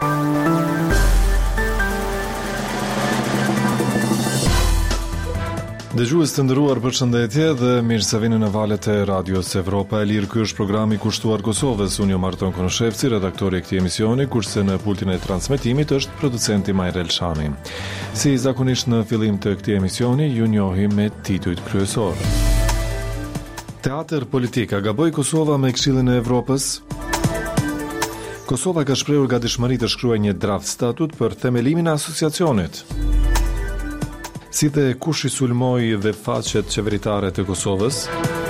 Dëgjues të nderuar, përshëndetje dhe mirë se vini në valët e Radios Evropa e Lirë. Ky është programi kushtuar Kosovës. Unë jam Marton Konoshevci, redaktori i këtij emisioni, kurse në pultin e transmetimit është producenti Majrel Shami. Si zakonisht në fillim të këtij emisioni, ju njohim me titujt kryesor. Teatër politik, a gaboi Kosova me Këshillin e Evropës? Kosova ka shprehur gatishmëri të shkruajë një draft statut për themelimin e asociacionit. Si dhe kush i sulmoi dhe faqet qeveritare të Kosovës?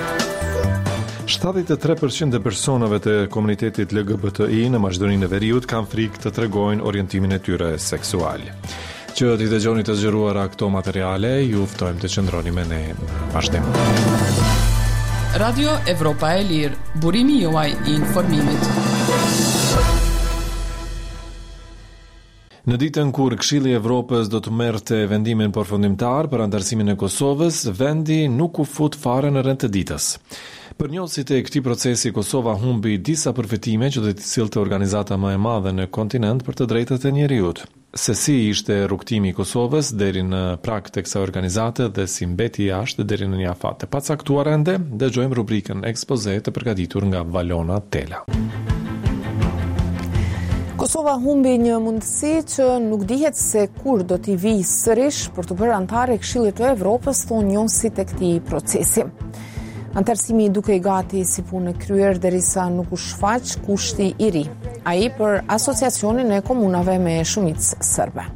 73% e personave të komunitetit LGBTI në Maqedoninë e Veriut kanë frikë të tregojnë orientimin e tyre seksual. Që t'i dëgjoni të zgjeruara këto materiale, ju ftojmë të qëndroni me ne në vazhdim. Radio Evropa e Lirë, burimi juaj i informimit. Në ditën kur Këshilli i Evropës do të merrte vendimin përfundimtar për anëtarësimin e Kosovës, vendi nuk u fut fare në rend të ditës. Përnjohësit e këtij procesi, Kosova humbi disa përfitime që do t'i sillte organizata më e madhe në kontinent për të drejtat e njerëzit. Se si ishte rrugtimi i Kosovës deri në prag të kësaj organizate dhe si mbeti jashtë deri në një afat të pacaktuar ende, dëgjojmë rubrikën ekspoze të përgatitur nga Valona Tela. Kosova humbi një mundësi që nuk dihet se kur do t'i vijë sërish për të bërë antare e Këshillit të Evropës, thonë njohësit e këtij procesi. Antarësimi duke i gati si punë e kryer derisa nuk u shfaq kushti i ri, ai për asociacionin e komunave me shumicë serbe.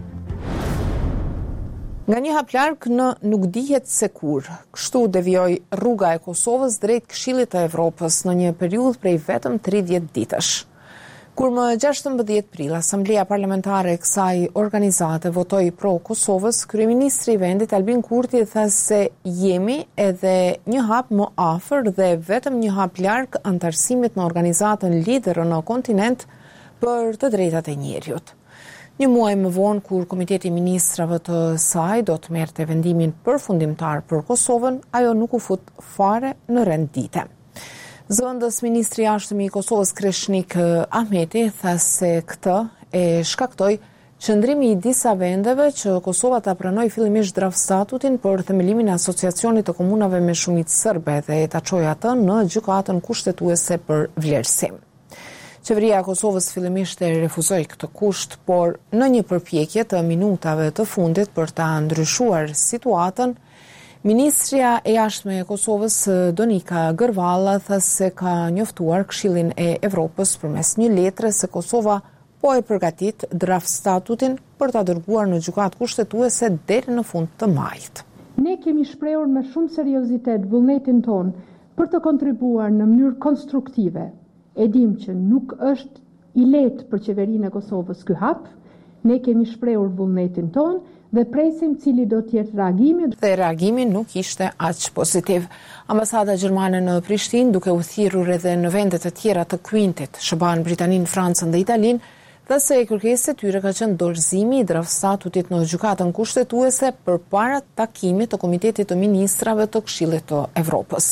Nga një hap larg në nuk dihet se kur, kështu devijoi rruga e Kosovës drejt Këshillit të Evropës në një periudhë prej vetëm 30 ditësh. Kur më 16 prill, Asamblea Parlamentare e kësaj organizate votoi pro Kosovës, kryeministri i vendit Albin Kurti tha se jemi edhe një hap më afër dhe vetëm një hap larg antarësimit në organizatën lider në kontinent për të drejtat e njerëzit. Një muaj më vonë, kur Komiteti i Ministrave të saj do të merrte vendimin përfundimtar për Kosovën, ajo nuk u fut fare në rend dite. Zëvendës ministri i jashtëm i Kosovës Kreshnik Ahmeti tha se këtë e shkaktoi qëndrimi i disa vendeve që Kosova ta pranoi fillimisht draft statutin për themelimin e asociacionit të komunave me shumicë serbe dhe ta çoi atë në gjykatën kushtetuese për vlerësim. Qeveria e Kosovës fillimisht e refuzoi këtë kusht, por në një përpjekje të minutave të fundit për ta ndryshuar situatën, Ministria e jashtme e Kosovës Donika Gërvalla tha se ka njoftuar Këshillin e Evropës përmes një letre se Kosova po e përgatit draft statutin për ta dërguar në gjykatë kushtetuese deri në fund të majit. Ne kemi shprehur me shumë seriozitet vullnetin ton për të kontribuar në mënyrë konstruktive. E dim që nuk është i lehtë për qeverinë e Kosovës ky hap. Ne kemi shprehur vullnetin ton dhe presim cili do t'jetë reagimi. Dhe reagimi nuk ishte aq pozitiv. Ambasada gjermane në Prishtinë, duke u thirrur edhe në vendet e tjera të Kuintit, shëban Britaninë, Francën dhe Italinë, dhe se kërkesat e tyre ka qenë dorëzimi i draft statutit në gjykatën kushtetuese përpara takimit të Komitetit të Ministrave të Këshillit të Evropës.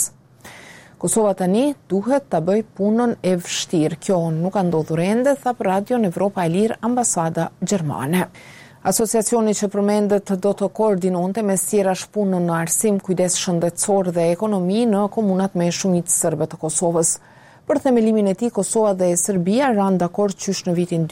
Kosova tani duhet ta bëj punën e vështirë. Kjo nuk ka ndodhur ende, tha për Radion Evropa e Lirë ambasada gjermane. Asociacioni që përmendet do të koordinonte mes tjerash punën në arsim, kujdes shëndetësor dhe ekonomi në komunat me shumicë serbe të Kosovës. Për themelimin e tij, Kosova dhe Serbia ranë dakord qysh në vitin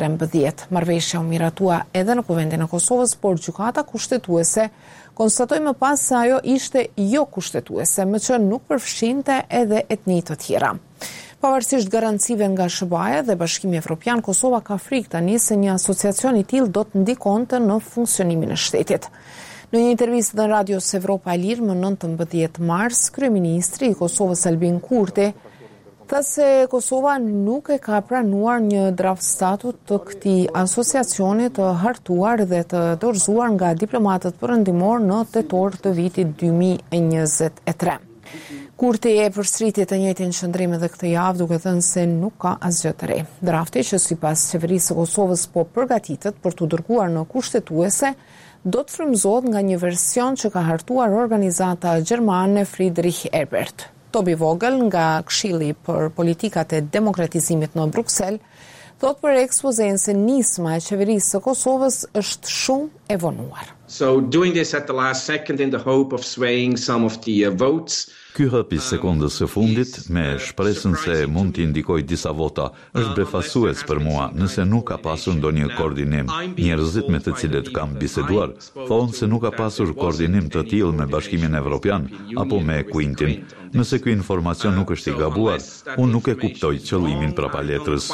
2013. Marrëveshja u miratua edhe në kuvendin e Kosovës, por gjykata kushtetuese konstatoi më pas se ajo ishte jo kushtetuese, më që nuk përfshinte edhe etni të tjera. Pavarësisht garancive nga SBA-ja dhe Bashkimi Evropian, Kosova ka frikë tani se një asociacion i tillë do të ndikonte në funksionimin e shtetit. Në një intervistë në Radios Evropa e Lirë më 19 mars, kryeministri i Kosovës Albin Kurti tha se Kosova nuk e ka pranuar një draft statut të këtij asociacioni të hartuar dhe të dorëzuar nga diplomatët perëndimor në tetor të vitit 2023. Kurti e përsëriti të njëjtin qëndrim edhe këtë javë, duke thënë se nuk ka asgjë të re. Drafti, që sipas qeverisë së Kosovës po përgatitet për t'u dërguar në kushtetuese, do të frymëzohet nga një version që ka hartuar organizata gjermane Friedrich Ebert. Tobi Vogel nga Këshilli për politikat e demokratizimit në Bruksel Thot për ekspozen se nisma e qeverisë së Kosovës është shumë e vonuar. So doing this at the last second in the hope of swaying some of the votes. Ky hap I sekondës së fundit, me shpresën se mund t'i ndikoj disa vota, është befasues për mua nëse nuk ka pasur ndonjë koordinim. Njerëzit me të cilët kam biseduar thonë se nuk ka pasur koordinim të tillë me Bashkimin Evropian apo me Quintin. Nëse ky informacion nuk është I gabuar, unë nuk e kuptoj qëllimin prapaletrës.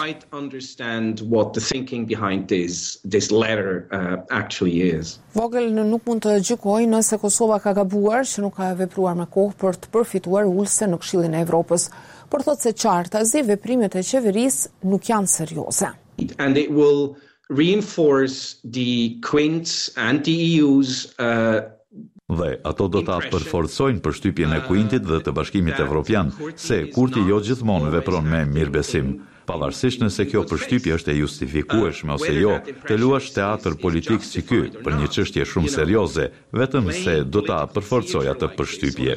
Vogel nuk mund të gjykojë nëse Kosova ka gabuar që nuk ka vepruar me kohë për të përfituar ulse në Këshillin e Evropës, por thotë se qartazi veprimet e qeverisë nuk janë serioze. And it will reinforce the Quints and the EU's Dhe ato do ta përforcojnë përshtypjen e Quintit dhe të Bashkimit Evropian se Kurti jo gjithmonë vepron me mirëbesim. Pavarësisht nëse kjo përshtypje është e justifikueshme ose jo, të luash teatër politik si ky për një çështje shumë serioze, vetëm se do ta përforcoj atë përshtypje.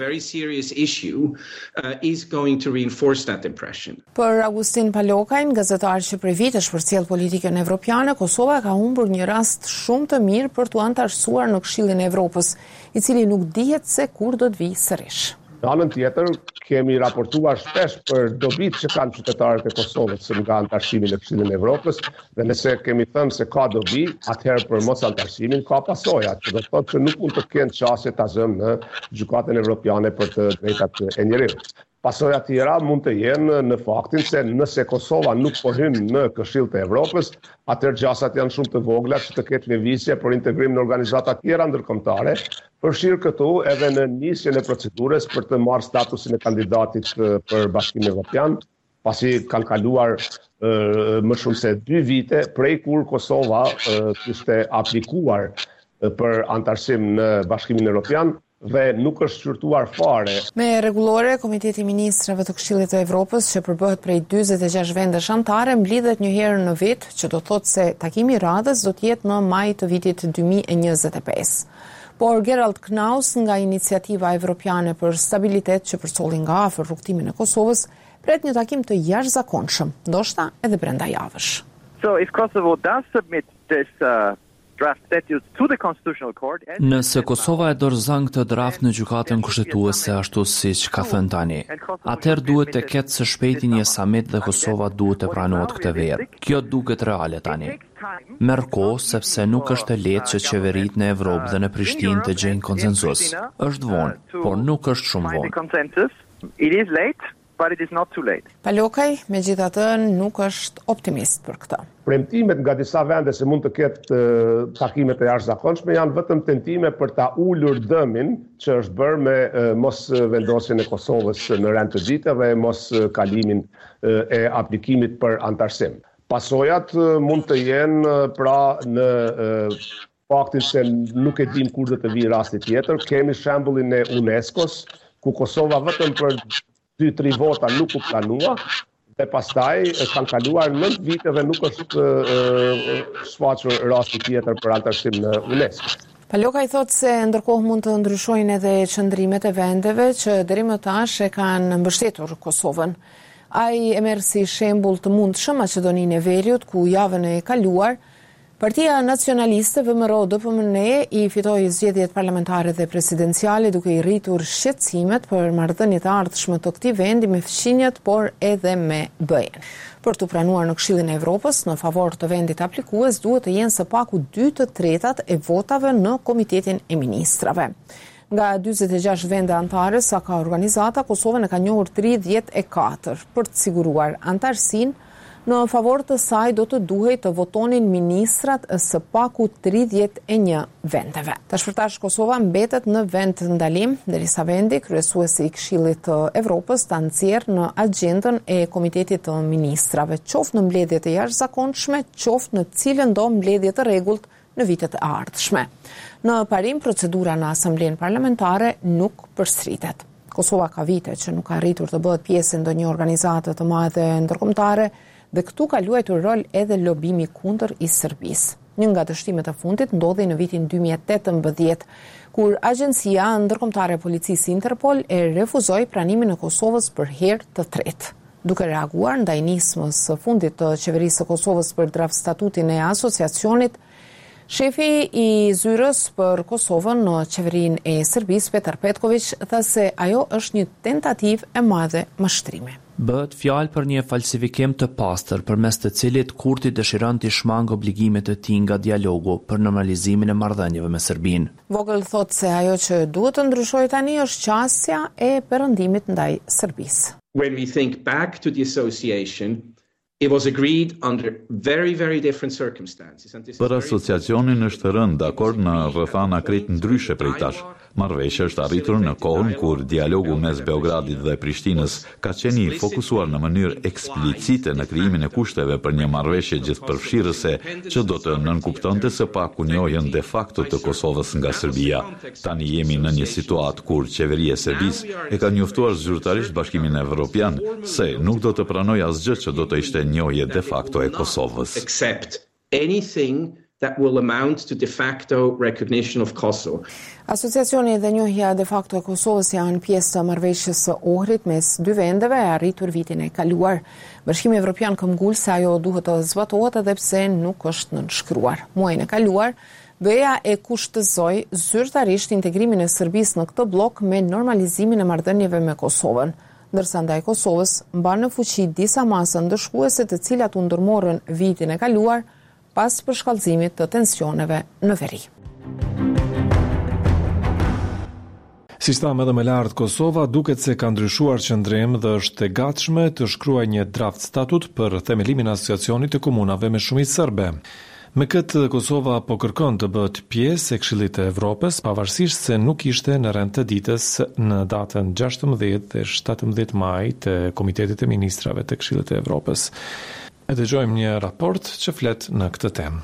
Për Agustin Palokajn, gazetar që prej vitesh përcjell politikën evropiane, Kosova ka humbur një rast shumë të mirë për t'u antarësuar në Këshillin e Evropës, I cili nuk dihet se kur do të vijë sërish. Në anën tjetër, kemi raportuar shpesh për dobitë që kanë qytetarët e Kosovës nga antarësimi në Këshillin e Evropës, dhe nëse kemi thënë se ka dobi, atëherë për mos antarësimin ka pasoja, që do të thotë që nuk mund të kenë çështje ta zëmë në gjykatën evropiane për të drejtat e njerëzit. Pasoja tjera mund të jenë në faktin se nëse Kosova nuk po hyn në Këshill të Evropës, atëherë gjasat janë shumë të vogla që të ketë lëvizje për integrim në organizata tjera ndërkombëtare, përfshirë këtu edhe në nisjen e procedurës për të marrë statusin e kandidatit për Bashkimin Evropian, pasi kanë kaluar më shumë se 2 vite prej kur Kosova kishte aplikuar për antarësim në Bashkimin Evropian, dhe nuk është shqyrtuar fare. Me rregullore, Komiteti I Ministrave të Këshillit të Evropës, që përbëhet prej 46 vendesh anëtare, mblidhet një herë në vit, që do thotë se takimi I radhës do të jetë në maj të vitit 2025. Por Gerald Knaus nga Iniciativa Evropiane për Stabilitet, që përsolli nga afër rrugtimin e Kosovës, pret një takim të jashtëzakonshëm, ndoshta edhe brenda javësh. So if Kosovo does submit this draft statute to the Constitutional Court. Nëse Kosova e dorëzon këtë draft në gjykatën kushtetuese ashtu siç ka thënë tani, atëherë duhet të ketë së shpejti një summit dhe Kosova duhet të pranohet këtë verë. Kjo duket reale tani. Merr kohë sepse nuk është e lehtë që qeveritë në Evropë dhe në Prishtinë të gjejnë konsensus. Është vonë, por nuk është shumë vonë. It is late, but it is not too late. Palokaj, megjithatë, nuk është optimist për këtë. Premtimet nga disa vende se mund të ketë takimet e jashtëzakonshme janë vetëm tentime për ta ulur dëmin që është bërë me mos vendosjen e Kosovës në rend të ditëve dhe mos kalimin e aplikimit për antarësim. Pasojat mund të jenë pra në faktin se nuk e dim kur do të vijë rasti tjetër. Kemi shembullin e UNESCO-s, ku Kosova vetëm për 2-3 vota nuk u planua, dhe pastaj kanë kaluar 9 vite dhe nuk është shfaqur rasti tjetër për antarësim në UNESCO. Palokaj thotë se ndërkohë mund të ndryshojnë edhe qëndrimet e vendeve që deri më tash e kanë mbështetur Kosovën. Ai e merr si shembull të mundshëm Maqedoninë e Veriut, ku javën e kaluar Partia Nacionaliste VMRO-DPMNE I fitoi zgjedhjet parlamentare dhe presidenciale duke I rritur shqetësimet për marrëdhëniet e ardhshme të këtij vendi me fqinjet, por edhe me BE-n. Për të pranuar në Këshillin e Evropës në favor të vendit aplikues duhet të jenë së paku 2/3 e votave në Komitetin e Ministrave. Nga 46 vende anëtare sa ka organizata, Kosova e ka njohur 34 për të siguruar antarësinë. Në favor të saj do të duhej të votonin ministrat së paku 31 vendeve. Tashpërtash Kosova mbetet në vend të ndalim, derisa vendi kryesuesi I Këshillit të Evropës ta nxjerrë në agjendën e Komitetit të Ministrave, qoftë në mbledhjet e jashtëzakonshme, qoftë në cilën do mbledhje të rregullt në vitet e ardhshme. Në parim, procedura në Asamblenë Parlamentare nuk përsëritet. Kosova ka vite që nuk ka arritur të bëhet pjesë ndonjë organizate të madhe ndërkombëtare, dhe këtu ka luajtur rol edhe lobimi kundër I Serbisë. Një nga dështimet e fundit ndodhi në vitin 2018, kur Agjencia Ndërkombëtare e Policisë Interpol e refuzoi pranimin e Kosovës për herë të tretë. Duke reaguar ndaj nismës së fundit të qeverisë së Kosovës për draft statutin e asociacionit, shefi i zyrës për Kosovën në qeverinë e Serbisë, Petar Petković, tha se ajo është një tentativë e madhe mashtrimi. Bëhet fjalë për një falsifikim të pastër përmes të cilit Kurti dëshiron të shmangë obligimet e tij nga dialogu për normalizimin e marrëdhënieve me Serbinë. Vogel thotë se ajo që duhet të ndryshojë tani është qasja e perëndimit ndaj Serbisë. When we think back to the association, it was agreed under very, very different circumstances. Për asociacionin është rënë dakord në rrethana krejt ndryshe prej tash. Marrëveshja është arritur në kohën kur dialogu mes Beogradit dhe Prishtinës ka qenë i fokusuar në mënyrë eksplicite në krijimin e kushteve për një marrëveshje gjithëpërfshirëse që do të nënkuptonte së pakunjohjen de facto të Kosovës nga Serbia. Tani jemi në një situatë kur qeveria e Serbisë e ka njoftuar zyrtarisht Bashkimin Evropian se nuk do të pranojë asgjë që do të ishte njohje de facto e Kosovës. Except anything that will amount to de facto recognition of Kosovo. Asociacioni dhe njohja de facto e Kosovës janë pjesë të marrëveshjes së Ohrit mes dy vendeve e arritur vitin e kaluar. Bashkimi Evropian këmbgul se ajo duhet të zbatohet edhe pse nuk është nënshkruar. Muajin e kaluar, BE-ja e kushtëzoi zyrtarisht integrimin e Serbisë në këtë blok me normalizimin e marrëdhënieve me Kosovën, ndërsa ndaj Kosovës mban në fuqi disa masa ndëshkuese të cilat u ndërmorën vitin e kaluar pas përshkallëzimit të tensioneve në veri. Si shtam edhe më lart, Kosova duket se ka ndryshuar qëndrim dhe është e gatshme të shkruajë një draft statut për themelimin e asociacionit të komunave me shumicë serbe. Me këtë, Kosova po kërkon të bëhet pjesë e Këshillit të Evropës, pavarësisht se nuk ishte në rend të ditës në datën 16 dhe 17 maj të Komitetit e Ministrave të Këshillit të Evropës. E dëgjojmë një raport që flet në këtë temë.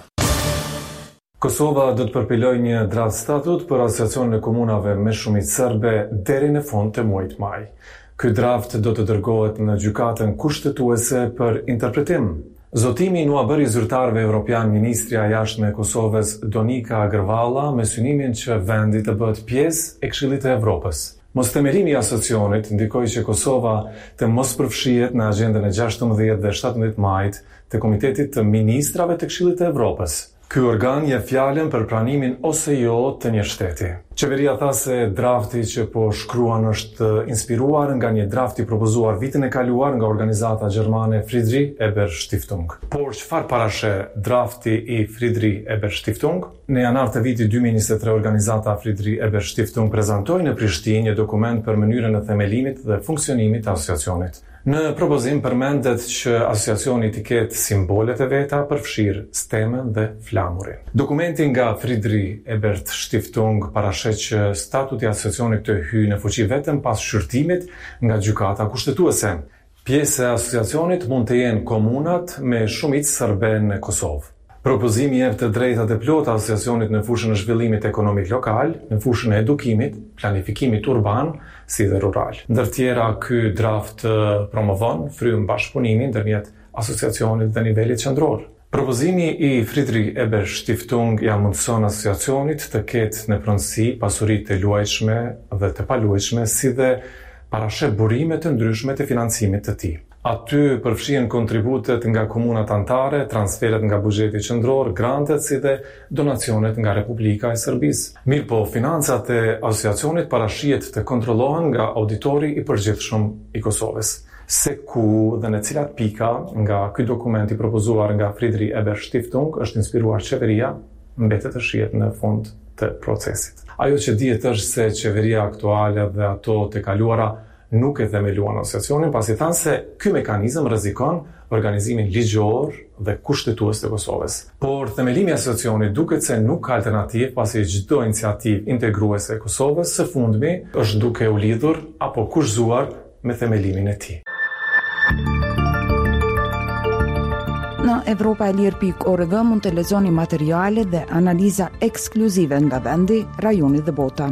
Kosova do të përpiloj një draft statut për asociacionin e komunave me shumicë serbe deri në fund të muajit maj. Ky draft do të dërgohet në gjykatën kushtetuese për interpretim. Zotimi nuk bëri zyrtarëve evropian ministrja e jashtme e Kosovës Donika Agrvala me synimin që vendi të bëhet pjesë e Këshillit të Evropës. Mosthemelimi i asociacionit ndikoi që Kosova të mos përfshihet në agjendën e 16 dhe 17 majit të Komitetit të Ministrave të Këshillit të Evropës. Ky organ jep fjalën për pranimin ose jo të një shteti. Qeveria tha se drafti që po shkruan është inspiruar nga një drafti propozuar vitin e kaluar nga organizata gjermane Friedrich Ebert Stiftung. Por çfarë parashe drafti i Friedrich Ebert Stiftung? Në janar të vitit 2023 organizata Friedrich Ebert Stiftung prezantoi në Prishtinë një dokument për mënyrën e themelimit dhe funksionimit të asociacionit. Në propozim përmendet që asociacioni të ketë simbolet e veta përfshirë stemën dhe flamurin. Dokumenti nga Friedrich Ebert Stiftung parashet që statuti i asociacionit të hyjë në fuqi vetëm pas shqyrtimit nga gjykata kushtetuese. Pjesë e asociacionit mund të jenë komunat me shumicë serbe në Kosovë. Propozimi jep të drejtat e plota asociacionit në fushën e zhvillimit ekonomik lokal, në fushën e edukimit, planifikimit urban, si dhe rural. Ndër tjera, ky draft promovon frym bashkëpunimin ndërmjet asociacionit dhe nivelit qendror. Propozimi i Friedrich Ebert Stiftung ja mundson asociacionit të ketë në pronësi pasuri të luajshme dhe të paluajshme, si dhe parashe burime të ndryshme të financimit të tij. Aty përfshihen kontributet nga komunat anëtare, transferet nga buxheti qendror, grantet si dhe donacionet nga Republika e Serbisë. Mirpo, financat e asociacionit parashihet të kontrollohen nga auditori i përgjithshëm i Kosovës. Se ku dhe në cilat pika nga ky dokument i propozuar nga Friedrich Ebert Stiftung është inspiruar qeveria, mbetet të shihet në fund të procesit. Ajo që dihet është se qeveria aktuale dhe ato të kaluara nuk e themeluan asociacionin, pasi thanë se ky mekanizëm rrezikon organizimin ligjor dhe kushtetues të Kosovës. Por themelimi i asociacionit duket se nuk ka alternativë, pasi çdo iniciativë integruese e Kosovës së fundmi është duke u lidhur apo kushzuar me themelimin e tij. Në evropaelir.org mund të lexoni materiale dhe analiza ekskluzive nga vendi, rajoni dhe bota.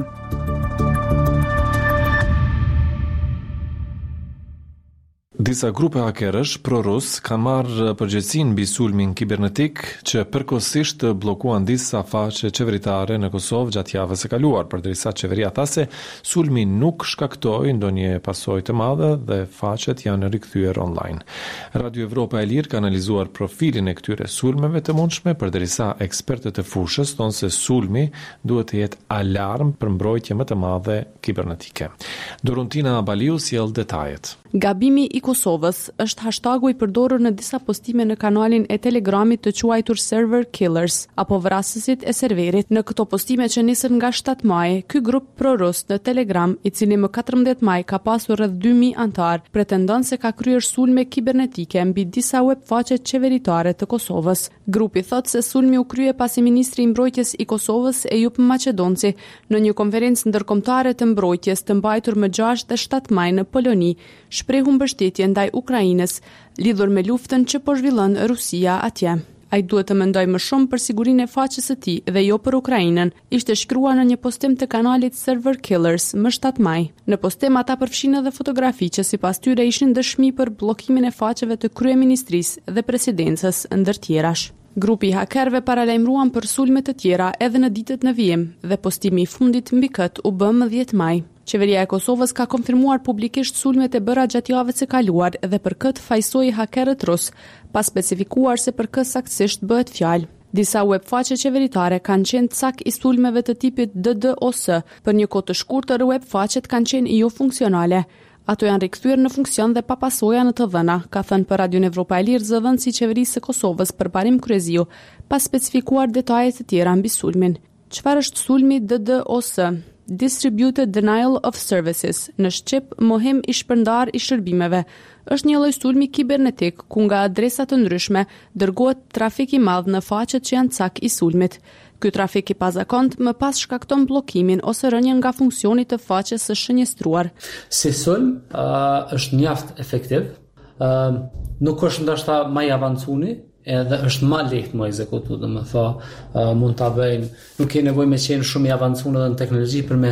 disa grupe hakerësh pro-rus kanë marrë përgjegjësinë mbi sulmin kibernetik që përkohësisht bllokuan disa faqe qeveritare në Kosovë gjatë javës së kaluar, përderisa qeveria tha se sulmi nuk shkaktoi ndonjë pasojë të madhe dhe faqet janë rikthyer online. Radio Evropa e Lirë ka analizuar profilin e këtyre sulmeve të mundshme, përderisa ekspertët e fushës thonë se sulmi duhet të jetë alarm për mbrojtje më të madhe kibernetike. Dorontina Baliu sjell detajet. Gabimi i Kosovës është hashtagu i përdorur në disa postime në kanalin e Telegramit të quajtur Server Killers apo vrasësit e serverit. Në këto postime që nisën nga 7 maj, ky grup pro-rus në Telegram, i cili më 14 maj ka pasur rreth 2000 antar, pretendon se ka kryer sulme kibernetike mbi disa web faqe qeveritare të Kosovës. Grupi thot se sulmi u krye pasi ministri i mbrojtjes i Kosovës Ejup Maqedonci në një konferencë ndërkombëtare të mbrojtjes të mbajtur më 6 dhe 7 maj në Poloni shprehu mbështetje ndaj Ukrainës lidhur me luftën që po zhvillon Rusia atje. Ai duhet të mendoj më shumë për sigurinë e faqes së tij dhe jo për Ukrainën, ishte shkruar në një postim të kanalit Server Killers më 7 maj. Në postim ata përfshin edhe fotografi që sipas tyre ishin dëshmi për bllokimin e faqeve të kryeministrisë dhe presidencës ndër tjerash. Grupi i hakerëve paralajmëruan për sulme të tjera edhe në ditët në vijim dhe postimi i fundit mbi këtë u bë më 10 maj. Qeveria e Kosovës ka konfirmuar publikisht sulmet e bëra gjatë javës së kaluar dhe për këtë fajsoi hakerët rus, pa specifikuar se për kë saktësisht bëhet fjalë. Disa web faqe qeveritare kanë qenë cak i sulmeve të tipit DDoS. Për një kohë të shkurtër web faqet kanë qenë jo funksionale. Ato janë rikthyer në funksion dhe pa pasoja në të dhëna, ka thënë për Radio Evropa e Lirë zëdhënësi i qeverisë së Kosovës përparim Kryeziu, pa specifikuar detajet të tjera mbi sulmin. Çfarë është sulmi DDoS? Distributed Denial of Services, në shqip mohim i shpërndar i shërbimeve. Është një lloj sulmi kibernetik ku nga adresa të ndryshme dërgohet trafik i madh në faqet që janë cak i sulmit. Ky trafik i pazakont më pas shkakton bllokimin ose rënien nga funksioni të faqes së shënjestruar. Si sulm është mjaft efektiv, nuk është ndoshta më i avancuar, edhe është më lehtë më ekzekutu, mund ta bëjnë, nuk ke nevojë me qenë shumë i avancuar edhe në teknologji për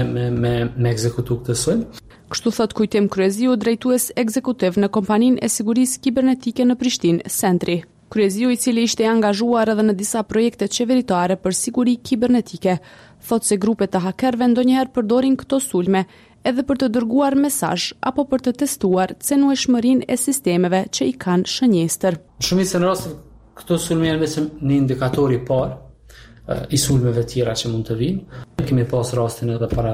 me ekzekutu këtë sulm. Kështu thot Kujtim Kryeziu, drejtues ekzekutiv në kompaninë e sigurisë kibernetike në Prishtinë, Sentri. Kryeziu, i cili ishte angazhuar edhe në disa projekte qeveritare për siguri kibernetike, thot se grupet të hakerëve ndonjëherë përdorin këto sulme edhe për të dërguar mesazh apo për të testuar cenueshmërinë e sistemeve që i kanë shënjestër. Në shumicën e rasteve këto sulme janë vetëm një indikator i parë i sulmeve tjera që mund të vinë. Kemi pas rastin edhe para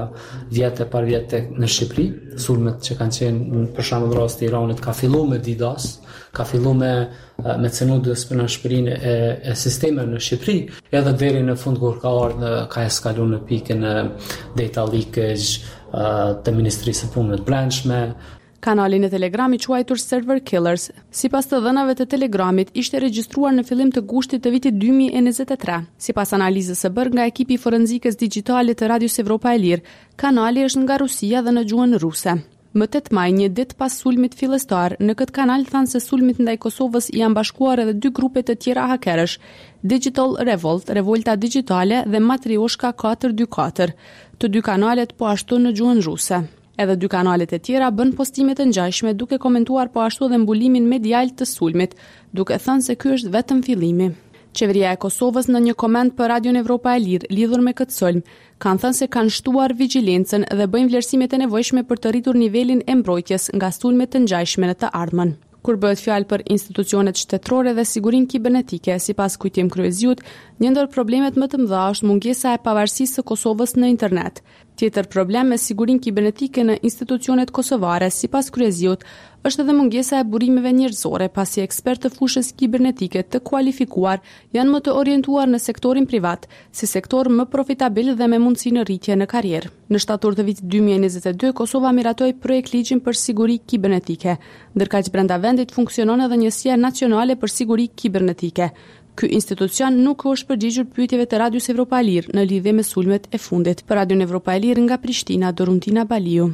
vjetë në Shqipëri, sulmet që kanë qenë, për shembull rasti i Iranit ka filluar me DDoS, ka filluar me cenudës për në Shqipërinë e sistemeve në Shqipëri, edhe deri në fund kur ka eskaluar në pikën e data leakage të Ministrisë së Punëve të Brendshme. Kanalin e Telegrami quajtur Server Killers, sipas të dhënave të Telegramit, ishte regjistruar në fillim të gushtit të vitit 2023. Sipas analizës së bërë nga ekipi forenzikës digjitale të Radios Evropa e Lirë, kanali është nga Rusia dhe në gjuhën ruse. Më 8 maj, një ditë pas sulmit fillestar, në këtë kanal thanë se sulmit ndaj Kosovës janë bashkuar edhe 2 grupe të tjera hakerësh, Digital Revolt, Revolta Digjitale dhe Matrioshka 424. Të 2 kanalet po ashtu në gjuhën ruse. Edhe 2 kanalet e tjera bën postime të ngjashme duke komentuar po ashtu edhe mbulimin medial të sulmit, duke thënë se ky është vetëm fillimi. Qeveria e Kosovës në një koment për Radio Evropa e Lirë lidhur me këtë sulm, kanë thënë se kanë shtuar vigjilencën dhe bëjnë vlerësimet e nevojshme për të rritur nivelin e mbrojtjes nga sulmet të ngjashme në të ardhmen. Kur bëhet fjalë për institucionet shtetërore dhe sigurinë kibernetike, sipas Kujtim Kryeziut, një ndër problemet më të mëdha është mungesa e pavarësisë së Kosovës në internet. Tjetër problem me sigurinë kibernetike në institucionet kosovare, sipas Kryeziut, është edhe mungesa e burimeve njerëzore, pasi ekspertë të fushës kibernetike të kualifikuar janë më të orientuar në sektorin privat, si sektor më profitabil dhe me mundësi në rritje në karrierë. Në shtator të vitit 2022, Kosova miratoi projekt ligjin për siguri kibernetike, ndërkaq brenda vendit funksionon edhe njësia nacionale për siguri kibernetike. Ky institucion nuk është përgjigjur pyetjeve të Radios Evropa e Lirë në lidhje me sulmet e fundit. Për Radion Evropa e Lirë nga Prishtina, Dorontina Baliu.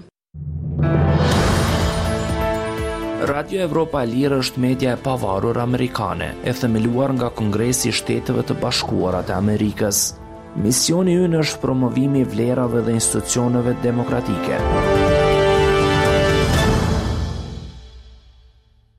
Radio Evropa e Lirë është media e pavarur amerikane, e themeluar nga Kongresi i Shteteve të Bashkuara të Amerikës. Misioni ynë është promovimi i vlerave dhe institucioneve demokratike.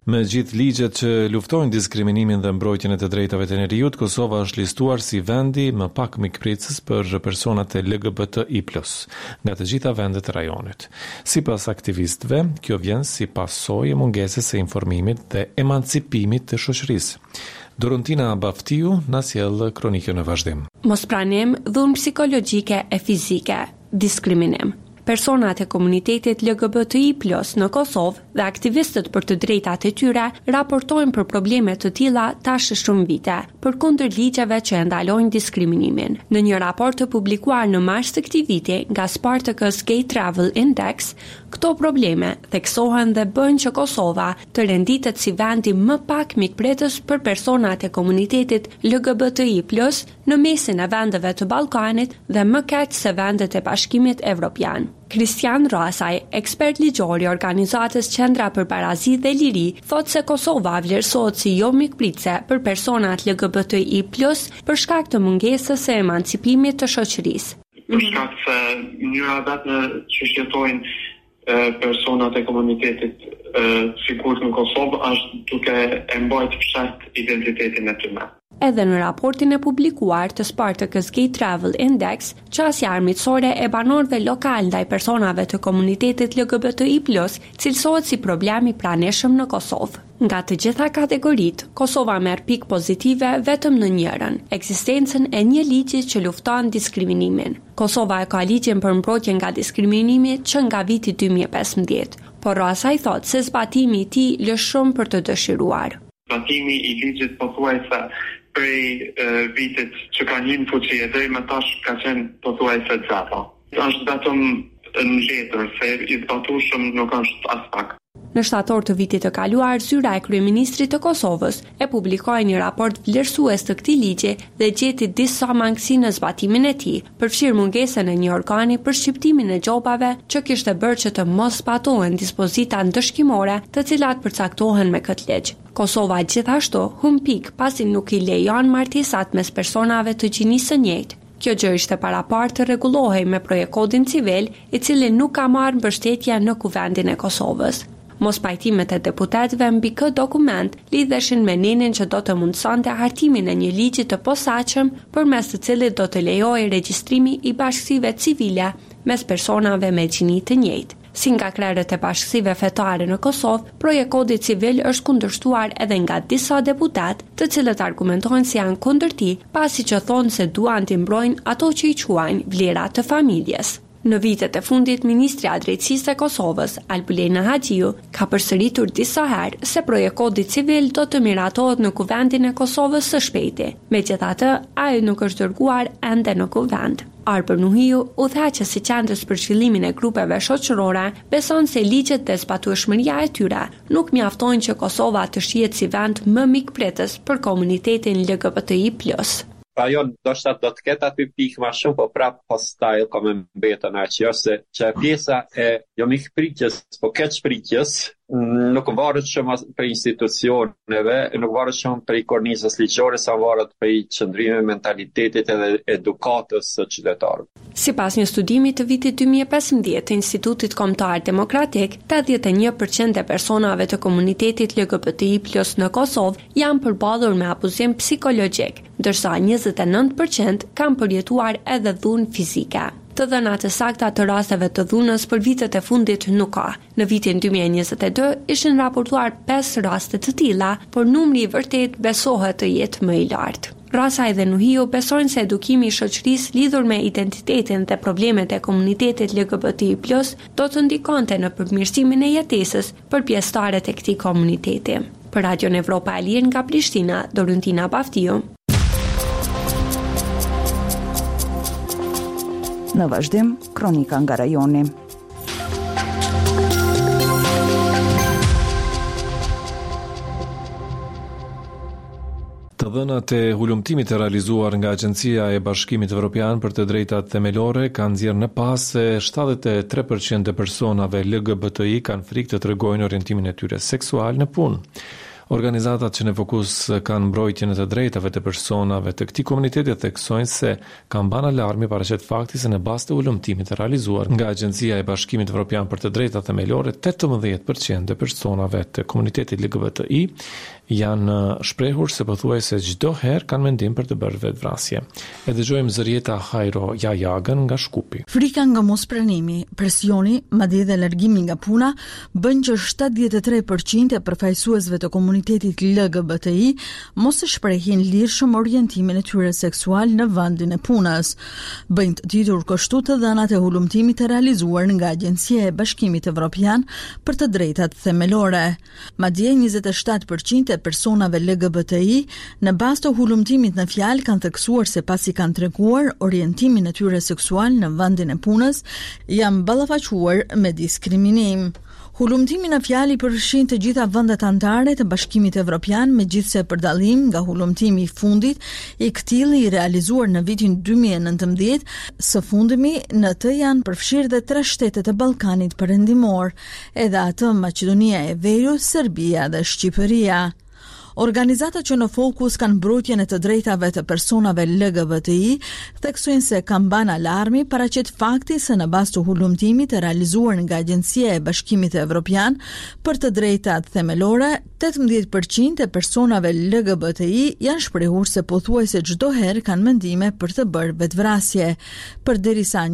Me gjithë ligjet që luftojnë diskriminimin dhe mbrojtjen e të drejtave të njerëzit, Kosova është listuar si vendi më pak mikpritës për personat e LGBTI+, nga të gjitha vendet e rajonit. Sipas aktivistëve, kjo vjen si pasojë e mungesës së informimit dhe emancipimit të shoqërisë. Dorontina Baftiu na sjell kronikën në vazhdim. Mospranim, dhunë psikologjike e fizike, diskriminim. Personat e komunitetit LGBTI+ në Kosovë dhe aktivistët për të drejtat e tyre raportojnë për probleme të tilla tash shumë vite, përkundër ligjeve që ndalojnë diskriminimin. Në një raport të publikuar në mars të këtij viti nga Spartacus Gay Travel Index, këto probleme theksohen dhe bëjnë që Kosova të renditet si vendi më pak mikpritës për personat e komunitetit LGBTI+ në mesin e vendeve të Ballkanit dhe më keq se vendet e Bashkimit Evropian. Kristian Rasaj, ekspert ligjor i organizatës Qendra për Parazi dhe Liri, thotë se Kosova vlerësohet si jo mikpritëse për personat LGBTI+ për shkak të mungesës së emancipimit të shoqërisë. Për shkak se mënyra vetë në që jetojnë personat e komunitetit sigurt në Kosovë është duke e mbajtur fshat identitetin e tyre. Edhe në raportin e publikuar të Spartacus Gay Travel Index, qasja armiqësore e banorëve lokal ndaj personave të komunitetit LGBTI+, cilësohet si problem i pranishëm në Kosovë. Nga të gjitha kategoritë, Kosova merr pikë pozitive vetëm në njërin, ekzistencën e një ligji që lufton diskriminimin. Kosova e ka ligjin për mbrojtje nga diskriminimi që nga viti 2015, por Rasaj thotë se zbatimi i tij lë shumë për të dëshiruar. Zbatimi i ligjit pothuajse prej vitit që ka një në fuqi e deri më tash ka qenë pothuajse gjata. Është vetëm në letër, se i zbatueshëm nuk është as pak. Në shtator të vitit të kaluar, zyra e kryeministrit të Kosovës e publikoi një raport vlerësues të këtij ligji dhe gjeti disa mangësi në zbatimin e tij, përfshirë mungesën e një organi për shqiptimin e gjobave që kishte bërë që të mos zbatohen dispozita ndëshkimore të cilat përcaktohen me këtë ligj. Kosova gjithashtu humb pikë pasi nuk i lejon martesat mes personave të gjinisë së njëjtë. Kjo gjë ishte parapar të rregullohej me projektkodin civil, i cili nuk ka marrë mbështetje në kuvendin e Kosovës. Mos pajtimet e deputetëve mbi këtë dokument lidheshin me nenin që do të mundsonte hartimin e një ligji të posaçëm përmes të cilit do të lejojë regjistrimi i bashkësive civile mes personave me gjini të njëjtë. Si nga krerët e bashkësive fetare në Kosovë, projektkodi civil është kundërshtuar edhe nga disa deputet, të cilët argumentojnë se janë kundër tij, pasi që thonë se duan të mbrojnë ato që i quajnë vlera të familjes. Në vitet e fundit, Ministria e Drejtësisë e Kosovës, Albulena Haxhiu, ka përsëritur disa herë se projektkodi civil do të miratohet në kuvendin e Kosovës së shpejti. Megjithatë, ai nuk është dërguar ende në kuvend. Arpër Nuhiu, udhëheqës i qendrës për zhvillimin e grupeve shoqërore, beson se ligjet dhe zbatueshmëria e tyre nuk mjaftojnë që Kosova të shihet si vend më mikpritës për komunitetin LGBTI+. Ajo ndoshta do të ketë aty pikë më shumë, po prap hostile ka më mbetën që është që pjesa e jo mikpritjes, po keqpritjes nuk varet shumë për institucioneve, nuk varet shumë për kornizës ligjore, sa varet për qëndrimit mentalitetit edhe edukatës së qytetarëve. Sipas një studimi të vitit 2015 të Institutit Kombëtar Demokratik, 81% e personave të komunitetit LGBTI+ në Kosovë janë përballur me abuzim psikologjik, ndërsa 29% kanë përjetuar edhe dhunë fizike. Të dhënat e sakta të rasteve të dhunës për vitet e fundit nuk ka. Në vitin 2022 ishin raportuar 5 raste të tilla, por numri i vërtet besohet të jetë më i lartë. Rasaj dhe Nuhiu besojnë se edukimi i shoqërisë lidhur me identitetin dhe problemet e komunitetit LGBTI+ do të ndikonte në përmirësimin e jetesës për pjesëtarët e këtij komuniteti. Për Radion Evropa e Lirë nga Prishtina, Dorontina Baftiu. Në vazhdim, kronika nga rajoni. Të dhënat e hulumtimit e realizuar nga Agjencia e Bashkimit Evropian për të drejtat themelore kanë nxjerrë në pas se 73% e personave LGBTI kanë frikë të tregojnë orientimin e tyre seksual në punë. Organizatat që në fokus kanë mbrojtjen e të drejtave të personave të këtij komuniteti theksojnë se kamban alarmi paraqet fakti se në bazë të ulëmtimit të realizuar nga Agjencia e Bashkimit Evropian për të drejtat themelore, 18% të personave të komunitetit LGBTI janë shprehur se pothuajse çdo herë kanë mendim për të bërë vetvrasje. E dëgjojmë Zërieta Hajro Jajagën nga Shkupi. Frika nga mospranimi, presioni, madje edhe largimi nga puna bën që 73% e përfaqësuesve të komunitetit LGBTI mos e shprehin lirshëm orientimin e tyre seksual në vendin e punës. Bëjnë të ditur kështu të dhënat e hulumtimit të realizuar nga Agjencia e Bashkimit Evropian për të drejtat themelore. Madje 27% e personave LGBTI në bazë të hulumtimit në fjalë kanë theksuar se pasi kanë treguar orientimin e tyre seksual në vendin e punës, janë ballafaquar me diskriminim. Hulumtimi në fjalë i përfshin të gjitha vendet anëtare të Bashkimit Evropian, megjithse për dallim nga hulumtimi i fundit i këtillë i realizuar në vitin 2019, së fundmi në të janë përfshirë dhe 3 shtete të Ballkanit Perëndimor, edhe atë Maqedonia e Veriut, Serbia dhe Shqipëria. Organizatat që në fokus kanë mbrojtjen e të drejtave të personave LGBTI theksojnë se kamban alarmi paraqet fakti se në bazë të hulumtimit të realizuar nga Agjencia e Bashkimit Evropian për të drejtat themelore, 18% e personave LGBTI janë shprehur se pothuajse çdo herë kanë mendime për të bërë vetvrasje, përderisa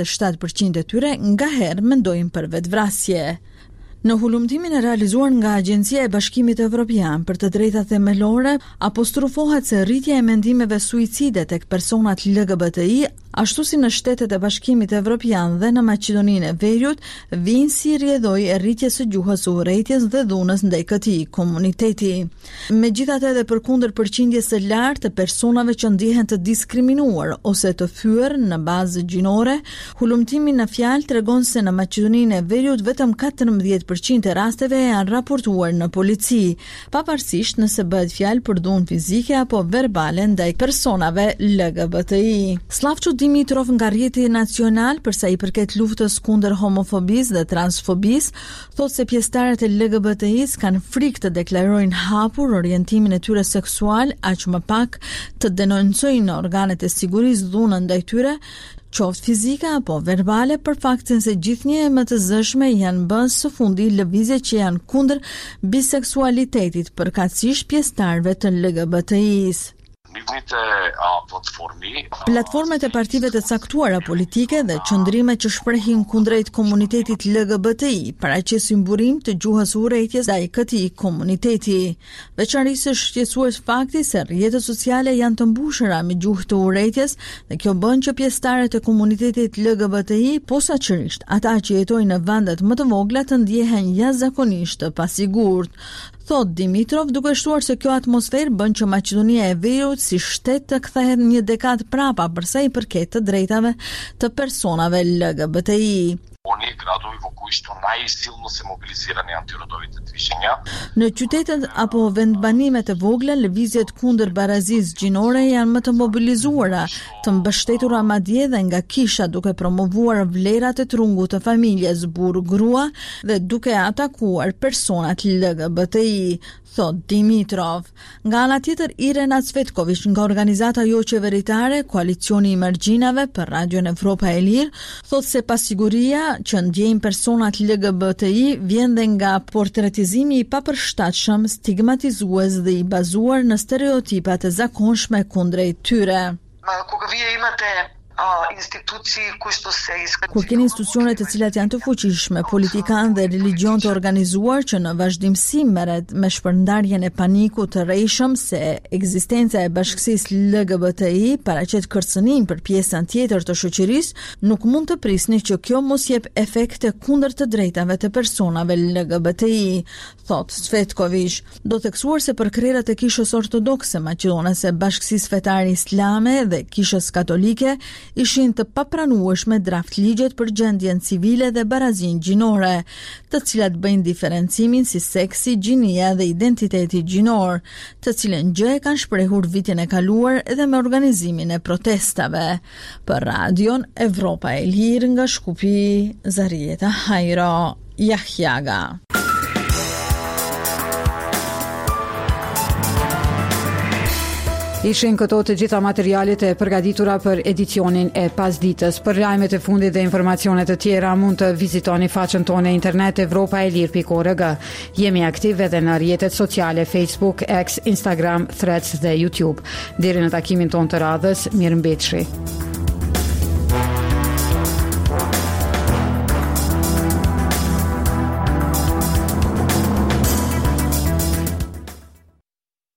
27% e tyre ngaherë mendojnë për vetvrasje. Në hulumtimin e realizuar nga Agjencia e Bashkimit Evropian për të drejtat themelore, apostrofohet se rritja e mendimeve suicide tek personat LGBTI, ashtu si në shtetet e Bashkimit Evropian dhe në Maqedoninë e Veriut, vijnë si rrjedhoj e rritjes së gjuhës së urrejtjes dhe dhunës ndaj këtij komuniteti. Megjithatë, edhe përkundër përqindjes së lartë të personave që ndihen të diskriminuar ose të fyer në bazë gjinore, hulumtimi në fjalë tregon se në Maqedoninë e Veriut vetëm 14% e rasteve janë raportuar në polici, pavarësisht nëse bëhet fjalë për dhunë fizike apo verbale ndaj personave LGBTI. Slavço Dimitrov nga Rrjeti Nacional përsa i përket luftës kundër homofobisë dhe transfobisë, thotë se pjesëtarët e LGBTI-s kanë frikë të deklarojnë hapur orientimin e tyre seksual, aq më pak të denoncojnë në organet e sigurisë dhunën ndaj tyre, qoftë fizike apo verbale, për faktin se gjithnjë e më të zëshme janë bërë së fundi lëvizje që janë kundër biseksualitetit, përkatësisht pjesëtarëve të LGBTI-s. Platformet e partive të caktuara politike dhe qëndrimet që shprehin kundrejt komunitetit LGBTI paraqesin burim të gjuhës urrejtjes ndaj këtij komuniteti. Veçanërisht shqetësues fakti se rrjetet sociale janë të mbushura me gjuhë të urrejtjes dhe kjo bën që pjesëtarët e komunitetit LGBTI, posaçërisht ata që jetojnë në vendet më të vogla, të ndjehen jashtëzakonisht të pasigurt. Thot Dimitrov, duke shtuar se kjo atmosferë bën që Maqedonia e Veriut si shtet të kthehet një dekadë prapa përsa i përket të drejtave të personave LGBTI. Në qytetet apo vendbanimet e vogla, lëvizjet kundër barazisë gjinore janë më të mobilizuara, të mbështetura madje dhe nga kisha, duke promovuar vlerat e trungut të familjes burr-grua dhe duke atakuar personat LGBTI, thot Dimitrov. Nga ana tjetër, Irena Cvetković nga organizata jo qeveritare Koalicioni i Margjinave për Radion Evropa e Lirë, thot se pasiguria që ndjejnë personat LGBTI vjen dhe nga portretizimi i papërshtatshëm, stigmatizues dhe i bazuar në stereotipat e zakonshme kundrejt tyre. Kur keni institucione të cilat janë të fuqishme, politikanë dhe religjon të organizuar që në vazhdimsi merret me shpërndarjen e panikut të rrejshëm se ekzistenca e bashkësisë LGBTI paraqet kërcënim për pjesën tjetër të shoqërisë, nuk mund të prisni që kjo mos jep efekte kundër të drejtave të personave LGBTI, thot Cvetković. Do theksuar se për krerët e kishës ortodokse maqedonase, bashkësisë fetare islame dhe kishës katolike ishin të papranueshme draft ligjet për gjendjen civile dhe barazin gjinore, të cilat bëjnë diferencimin si seksi, gjinia dhe identiteti gjinor, të cilën gjë e kanë shprehur vitin e kaluar edhe me organizimin e protestave. Për Radion Evropa e Lirë nga Shkupi, Zërieta Hajro Jahjaga. Ishin këto të gjitha materialet e përgatitura për edicionin e pasditës. Për lajmet e fundit dhe informacione të tjera mund të vizitoni faqen tonë internet evropaelir.org. Jemi aktiv edhe në rrjetet sociale Facebook, X, Instagram, Threads dhe YouTube. Deri në takimin tonë të radhës, mirëmbëjtje.